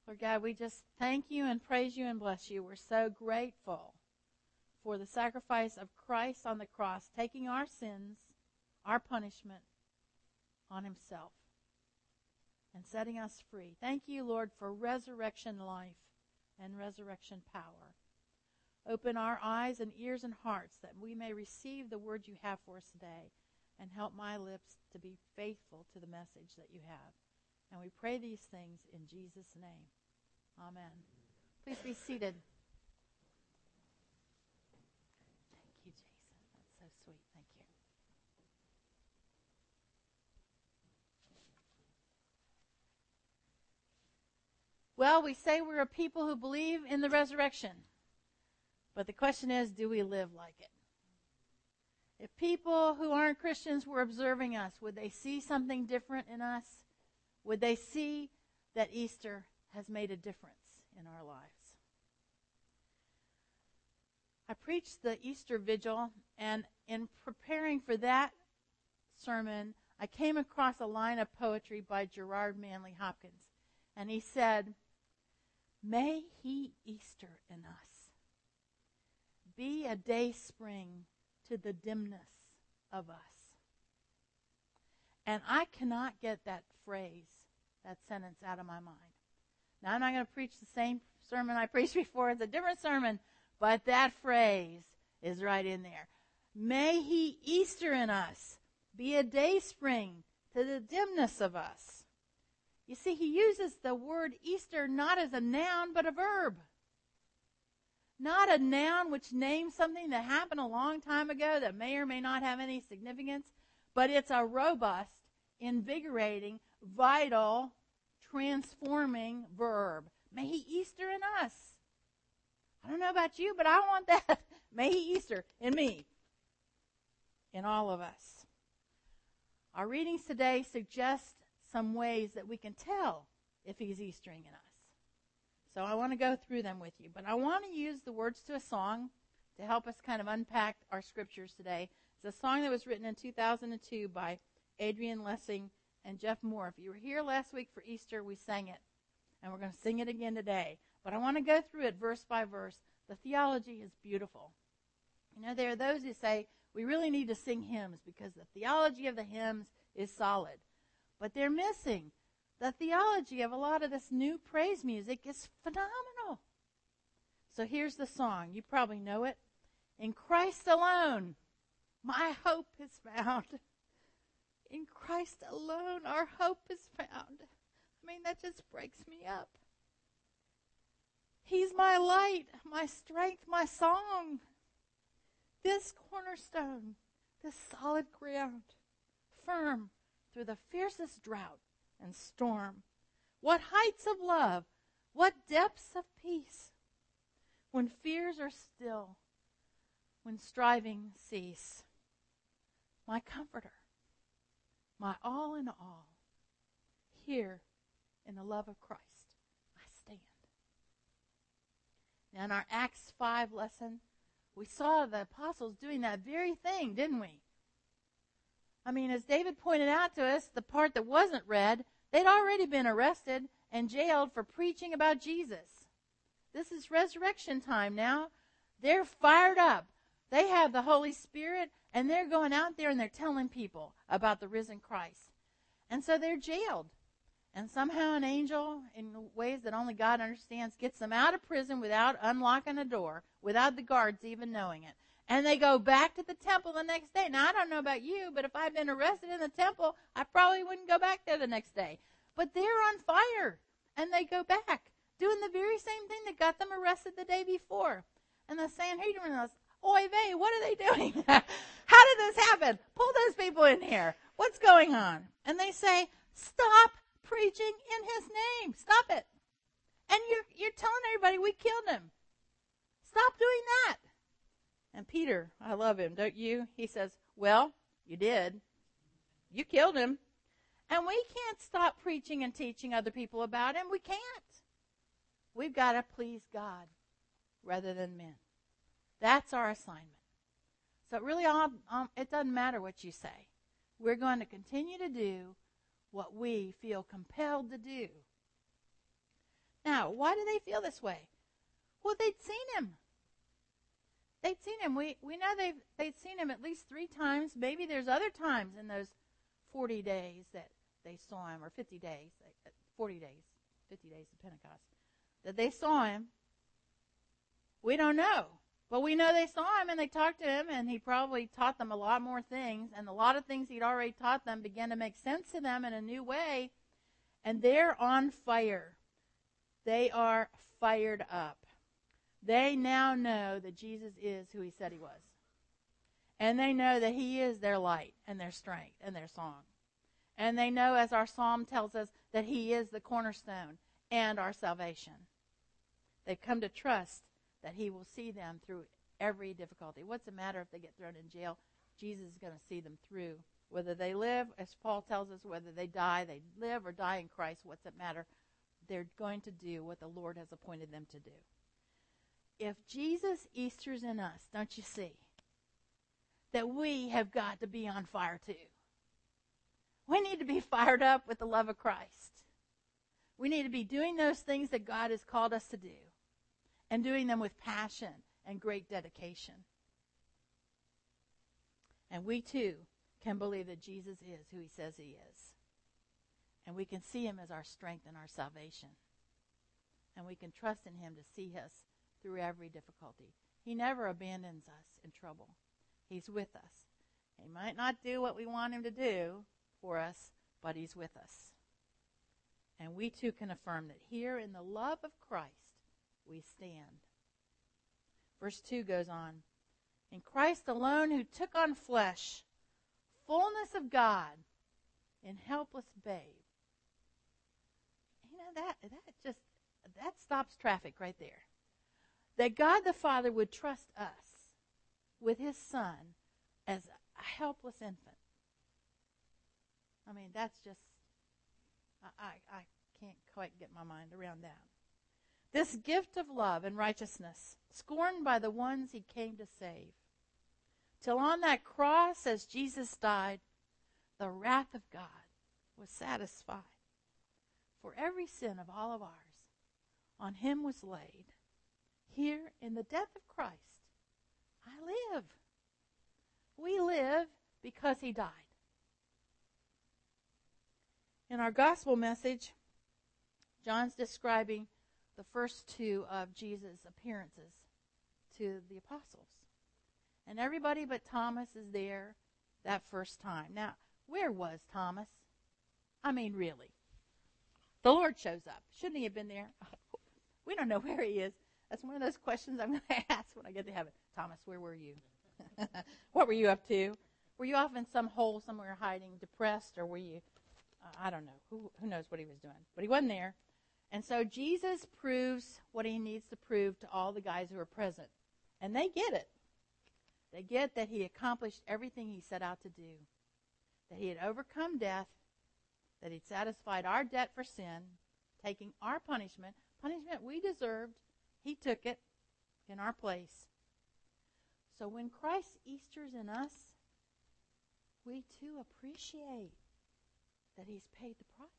Lord God, we just thank you and praise you and bless you. We're so grateful for the sacrifice of Christ on the cross, taking our sins, our punishment on himself and setting us free. Thank you, Lord, for resurrection life and resurrection power. Open our eyes and ears and hearts that we may receive the word you have for us today, and help my lips to be faithful to the message that you have. And we pray these things in Jesus' name. Amen. Please be seated. Thank you, Jason. That's so sweet. Thank you. Well, we say we're a people who believe in the resurrection. But the question is, do we live like it? If people who aren't Christians were observing us, would they see something different in us? Would they see that Easter has made a difference in our lives? I preached the Easter Vigil, and in preparing for that sermon, I came across a line of poetry by Gerard Manley Hopkins. And he said, "May he Easter in us be a day spring to the dimness of us." And I cannot get that phrase, that sentence out of my mind. Now, I'm not going to preach the same sermon I preached before. It's a different sermon, but that phrase is right in there. May he Easter in us be a day spring to the dimness of us. You see, he uses the word Easter not as a noun, but a verb. Not a noun which names something that happened a long time ago that may or may not have any significance, but it's a robust, invigorating, vital, transforming verb. May he Easter in us. I don't know about you, but I want that. May he Easter in me, in all of us. Our readings today suggest some ways that we can tell if he's Eastering in us. So I want to go through them with you. But I want to use the words to a song to help us kind of unpack our scriptures today. It's a song that was written in 2002 by Adrian Lessing and Jeff Moore. If you were here last week for Easter, we sang it. And we're going to sing it again today. But I want to go through it verse by verse. The theology is beautiful. You know, there are those who say we really need to sing hymns because the theology of the hymns is solid. But they're missing the theology of a lot of this new praise music is phenomenal. So here's the song. You probably know it. In Christ alone, my hope is found. In Christ alone, our hope is found. I mean, that just breaks me up. He's my light, my strength, my song. This cornerstone, this solid ground, firm through the fiercest drought and storm. What heights of love, what depths of peace. When fears are still, when striving cease. My comforter, my all in all. Here in the love of Christ, I stand. Now in our Acts 5 lesson, we saw the apostles doing that very thing, didn't we? I mean, as David pointed out to us, the part that wasn't read, they'd already been arrested and jailed for preaching about Jesus. This is resurrection time now. They're fired up. They have the Holy Spirit, and they're going out there and they're telling people about the risen Christ. And so they're jailed. And somehow an angel, in ways that only God understands, gets them out of prison without unlocking a door, without the guards even knowing it. And they go back to the temple the next day. Now, I don't know about you, but if I'd been arrested in the temple, I probably wouldn't go back there the next day. But they're on fire, and they go back, doing the very same thing that got them arrested the day before. And the Sanhedrin goes, "Oy vey, what are they doing? How did this happen? Pull those people in here. What's going on?" And they say, "Stop preaching in his name. Stop it. And you're telling everybody we killed him. Stop doing that." And Peter, I love him, don't you? He says, "Well, you did. You killed him. And we can't stop preaching and teaching other people about him. We can't. We've got to please God rather than men. That's our assignment." So really, it doesn't matter what you say. We're going to continue to do what we feel compelled to do. Now, now. Why do they feel this way? Well, they'd seen him. They'd seen him. We know they'd seen him at least 3 times. Maybe there's other times in those 40 days that they saw him, or 50 days, 40 days, 50 days of Pentecost, that they saw him. We don't know. But we know they saw him and they talked to him, and he probably taught them a lot more things. And a lot of things he'd already taught them began to make sense to them in a new way. And they're on fire. They are fired up. They now know that Jesus is who he said he was. And they know that he is their light and their strength and their song. And they know, as our psalm tells us, that he is the cornerstone and our salvation. They've come to trust that he will see them through every difficulty. What's the matter if they get thrown in jail? Jesus is going to see them through. Whether they live, as Paul tells us, whether they die, they live or die in Christ, what's it matter? They're going to do what the Lord has appointed them to do. If Jesus Easter's in us, don't you see, that we have got to be on fire too. We need to be fired up with the love of Christ. We need to be doing those things that God has called us to do, and doing them with passion and great dedication. And we too can believe that Jesus is who he says he is. And we can see him as our strength and our salvation. And we can trust in him to see us through every difficulty. He never abandons us in trouble. He's with us. He might not do what we want him to do for us, but he's with us. And we too can affirm that here in the love of Christ we stand. Verse 2 goes on. In Christ alone, who took on flesh, fullness of God, in helpless babe. You know, that stops traffic right there. That God the Father would trust us with his Son as a helpless infant. I mean, that's just, I can't quite get my mind around that. This gift of love and righteousness, scorned by the ones he came to save. Till on that cross, as Jesus died, the wrath of God was satisfied. For every sin of all of ours, on him was laid. Here in the death of Christ, I live. We live because he died. In our gospel message, John's describing the first 2 of Jesus' appearances to the apostles. And everybody but Thomas is there that first time. Now, where was Thomas? I mean, really. The Lord shows up. Shouldn't he have been there? We don't know where he is. That's one of those questions I'm going to ask when I get to heaven. Thomas, where were you? What were you up to? Were you off in some hole somewhere hiding, depressed, or were you, I don't know. Who knows what he was doing? But he wasn't there. And so Jesus proves what he needs to prove to all the guys who are present. And they get it. They get that he accomplished everything he set out to do. That he had overcome death. That he'd satisfied our debt for sin, taking our punishment we deserved. He took it in our place. So when Christ Easter's in us, we too appreciate that he's paid the price.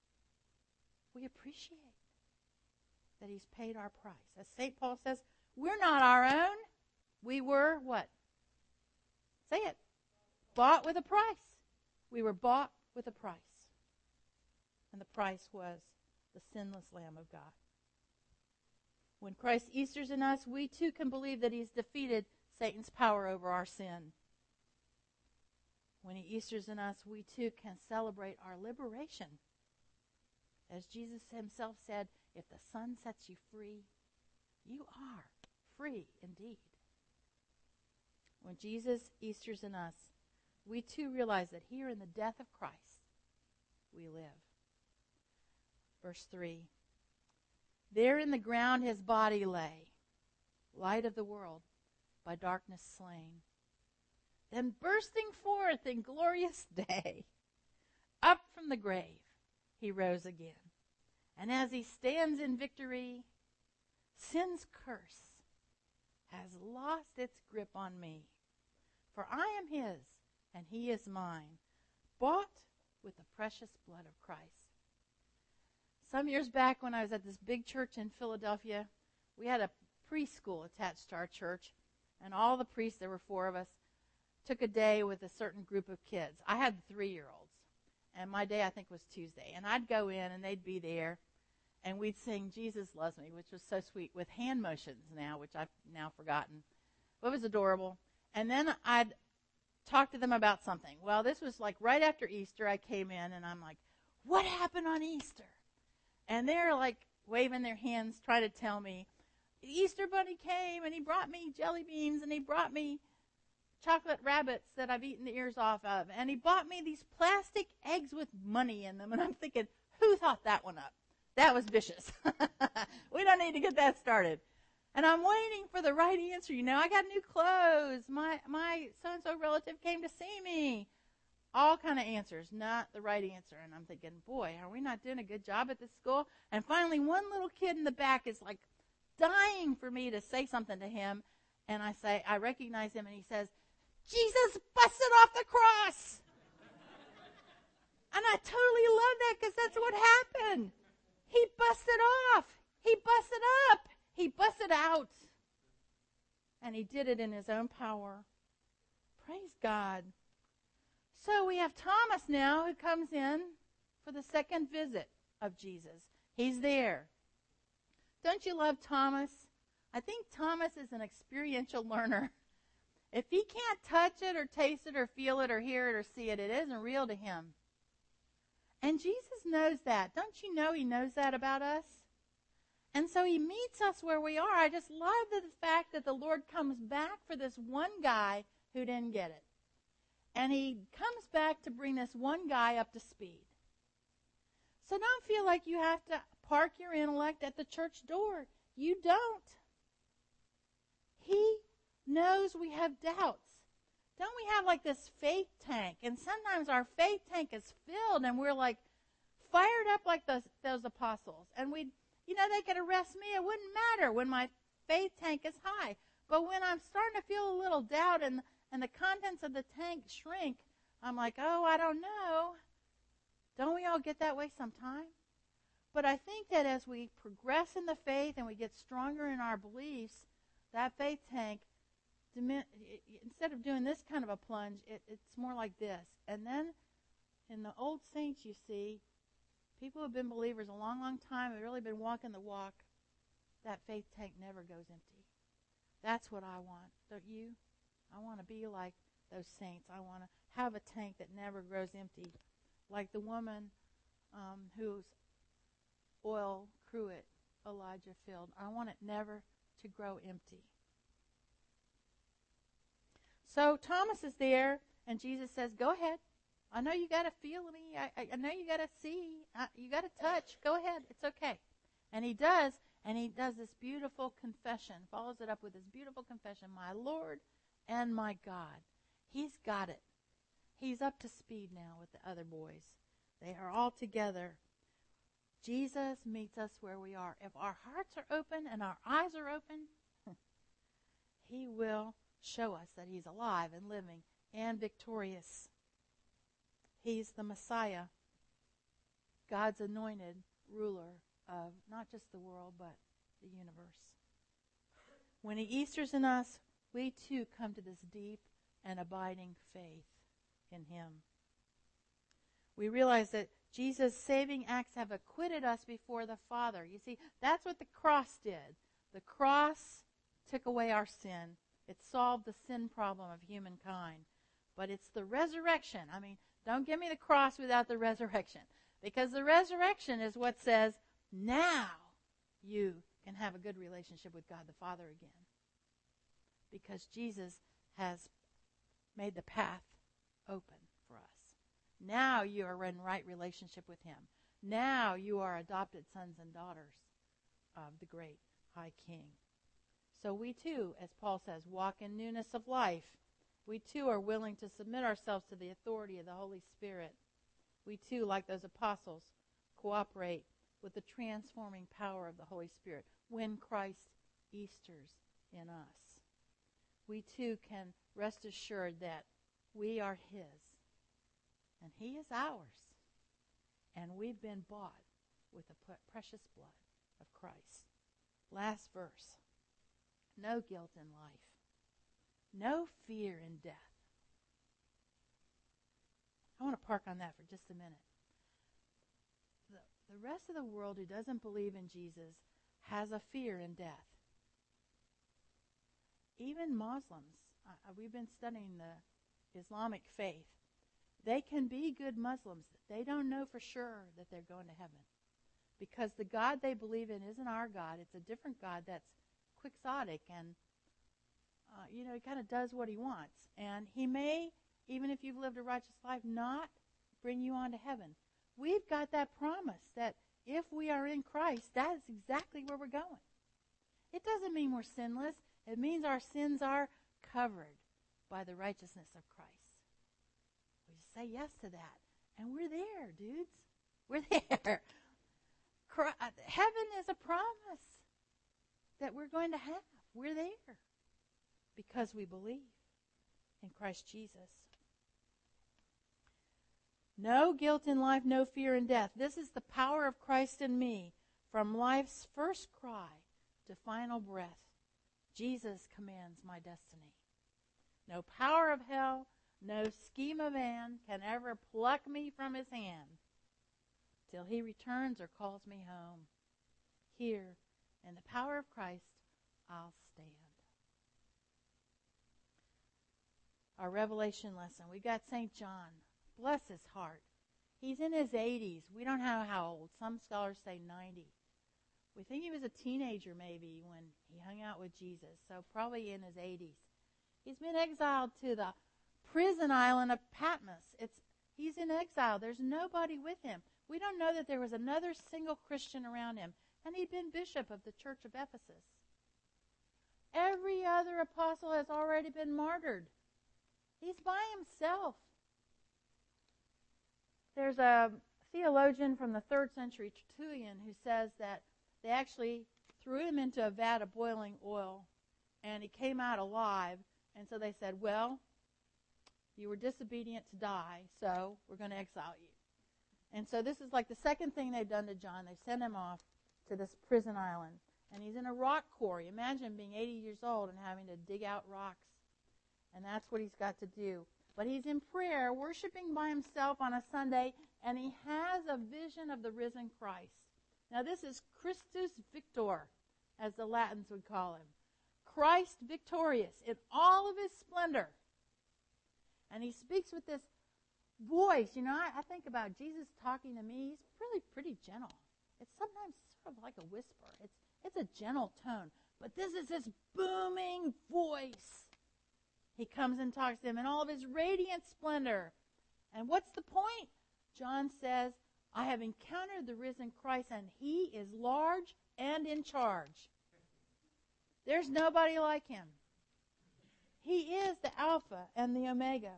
We appreciate that he's paid our price. As St. Paul says, we're not our own. We were what? Say it. Bought with a price. We were bought with a price. And the price was the sinless Lamb of God. When Christ Easter's in us, we too can believe that he's defeated Satan's power over our sin. When he Easter's in us, we too can celebrate our liberation. As Jesus himself said, if the Son sets you free, you are free indeed. When Jesus Easter's in us, we too realize that here in the death of Christ, we live. Verse 3, there in the ground his body lay, light of the world, by darkness slain. Then bursting forth in glorious day, up from the grave he rose again. And as he stands in victory, sin's curse has lost its grip on me. For I am his, and he is mine, bought with the precious blood of Christ. Some years back when I was at this big church in Philadelphia, we had a preschool attached to our church, and all the priests, there were 4 of us, took a day with a certain group of kids. I had 3-year-olds, and my day, I think, was Tuesday. And I'd go in, and they'd be there, and we'd sing Jesus Loves Me, which was so sweet, with hand motions now, which I've now forgotten. But it was adorable. And then I'd talk to them about something. Well, this was like right after Easter. I came in, and I'm like, what happened on Easter? And they're like waving their hands, trying to tell me, the Easter bunny came, and he brought me jelly beans, and he brought me chocolate rabbits that I've eaten the ears off of, and he bought me these plastic eggs with money in them. And I'm thinking, who thought that one up? That was vicious. We don't need to get that started. And I'm waiting for the right answer. I got new clothes. My so-and-so relative came to see me. All kind of answers, not the right answer. And I'm thinking, boy, are we not doing a good job at this school? And finally, one little kid in the back is like dying for me to say something to him. And I recognize him, and he says, Jesus busted off the cross. And I totally love that, because that's what happened. He busted off. He busted up. He busted out. And he did it in his own power. Praise God. So we have Thomas now, who comes in for the second visit of Jesus. He's there. Don't you love Thomas? I think Thomas is an experiential learner. If he can't touch it or taste it or feel it or hear it or see it, it isn't real to him. And Jesus knows that. Don't you know he knows that about us? And so he meets us where we are. I just love the fact that the Lord comes back for this one guy who didn't get it. And he comes back to bring this one guy up to speed. So don't feel like you have to park your intellect at the church door. You don't. He knows we have doubts. Don't we have like this faith tank? And sometimes our faith tank is filled, and we're like fired up like those apostles. And they could arrest me. It wouldn't matter when my faith tank is high. But when I'm starting to feel a little doubt and the contents of the tank shrink, I'm like, oh, I don't know. Don't we all get that way sometime? But I think that as we progress in the faith and we get stronger in our beliefs, that faith tank, instead of doing this kind of a plunge, it's more like this. And then in the old saints, you see, people who have been believers a long, long time, have really been walking the walk, that faith tank never goes empty. That's what I want, don't you? I want to be like those saints. I want to have a tank that never grows empty, like the woman whose oil cruet Elijah filled. I want it never to grow empty. So Thomas is there, and Jesus says, go ahead. I know you got to feel me. I know you got to see. You got to touch. Go ahead. It's okay. And he does this beautiful confession, follows it up with this beautiful confession, my Lord and my God. He's got it. He's up to speed now with the other boys. They are all together. Jesus meets us where we are. If our hearts are open and our eyes are open, he will show us that he's alive and living and victorious. He's the Messiah, God's anointed ruler of not just the world, but the universe. When he Easters in us, we too come to this deep and abiding faith in him. We realize that Jesus' saving acts have acquitted us before the Father. You see, that's what the cross did. The cross took away our sin. It solved the sin problem of humankind. But it's the resurrection. I mean, don't give me the cross without the resurrection. Because the resurrection is what says, now you can have a good relationship with God the Father again. Because Jesus has made the path open for us. Now you are in right relationship with him. Now you are adopted sons and daughters of the great high King. So we too, as Paul says, walk in newness of life. We too are willing to submit ourselves to the authority of the Holy Spirit. We too, like those apostles, cooperate with the transforming power of the Holy Spirit when Christ Easters in us. We too can rest assured that we are his and he is ours. And we've been bought with the precious blood of Christ. Last verse. No guilt in life. No fear in death. I want to park on that for just a minute. The rest of the world who doesn't believe in Jesus has a fear in death. Even Muslims, we've been studying the Islamic faith. They can be good Muslims. They don't know for sure that they're going to heaven. Because the God they believe in isn't our God. It's a different God that's quixotic and, he kind of does what he wants. And he may, even if you've lived a righteous life, not bring you on to heaven. We've got that promise that if we are in Christ, that is exactly where we're going. It doesn't mean we're sinless. It means our sins are covered by the righteousness of Christ. We just say yes to that. And we're there, dudes. We're there. Heaven is a promise that we're going to have. We're there because we believe in Christ Jesus. No guilt in life, no fear in death. This is the power of Christ in me. From life's first cry to final breath, Jesus commands my destiny. No power of hell, no scheme of man can ever pluck me from his hand till he returns or calls me home. Here, in the power of Christ, I'll stand. Our Revelation lesson. We got St. John. Bless his heart. He's in his 80s. We don't know how old. Some scholars say 90. We think he was a teenager maybe when he hung out with Jesus, so probably in his 80s. He's been exiled to the prison island of Patmos. He's in exile. There's nobody with him. We don't know that there was another single Christian around him, and he'd been bishop of the church of Ephesus. Every other apostle has already been martyred. He's by himself. There's a theologian from the 3rd century, Tertullian, who says that they actually threw him into a vat of boiling oil, and he came out alive. And so they said, well, you were disobedient to die, so we're going to exile you. And so this is like the second thing they've done to John. They've sent him off to this prison island. And he's in a rock quarry. Imagine being 80 years old and having to dig out rocks. And that's what he's got to do. But he's in prayer, worshiping by himself on a Sunday, and he has a vision of the risen Christ. Now this is Christus Victor, as the Latins would call him. Christ victorious in all of his splendor. And he speaks with this voice. I think about Jesus talking to me. He's really pretty gentle. It's sometimes sort of like a whisper. It's a gentle tone. But this is his booming voice. He comes and talks to him in all of his radiant splendor. And what's the point? John says, I have encountered the risen Christ, and he is large and in charge. There's nobody like him. He is the Alpha and the Omega.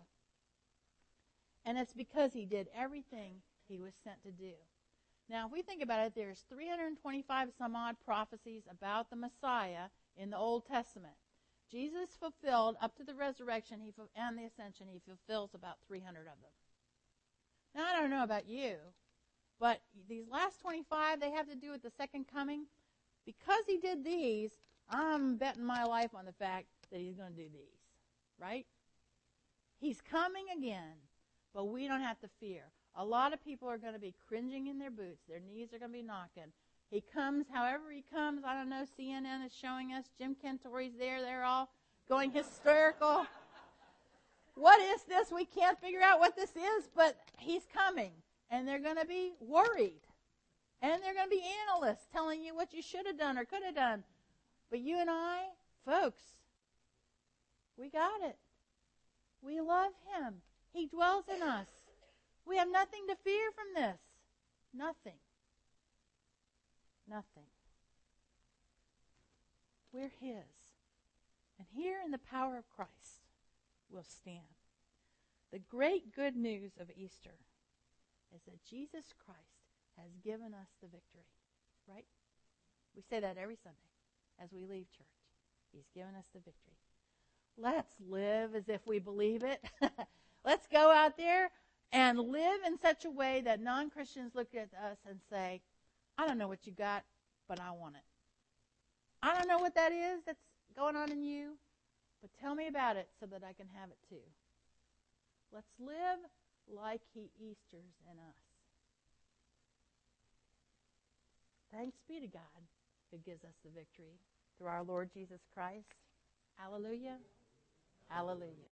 And it's because he did everything he was sent to do. Now, if we think about it, there's 325 some odd prophecies about the Messiah in the Old Testament. Jesus fulfilled, up to the resurrection and the ascension, he fulfills about 300 of them. Now, I don't know about you, but these last 25, they have to do with the second coming. Because he did these, I'm betting my life on the fact that he's going to do these, right? He's coming again, but we don't have to fear. A lot of people are going to be cringing in their boots. Their knees are going to be knocking. He comes however he comes. I don't know, CNN is showing us. Jim Cantori's there. They're all going hysterical. What is this? We can't figure out what this is, but he's coming. And they're going to be worried. And they're going to be analysts telling you what you should have done or could have done. But you and I, folks, we got it. We love him. He dwells in us. We have nothing to fear from this. Nothing. Nothing. We're his. And here in the power of Christ, we'll stand. The great good news of Easter is that Jesus Christ has given us the victory. Right? We say that every Sunday as we leave church. He's given us the victory. Let's live as if we believe it. Let's go out there and live in such a way that non-Christians look at us and say, I don't know what you got, but I want it. I don't know what that is that's going on in you, but tell me about it so that I can have it too. Let's live like He Easters in us. Thanks be to God who gives us the victory through our Lord Jesus Christ. Hallelujah. Hallelujah.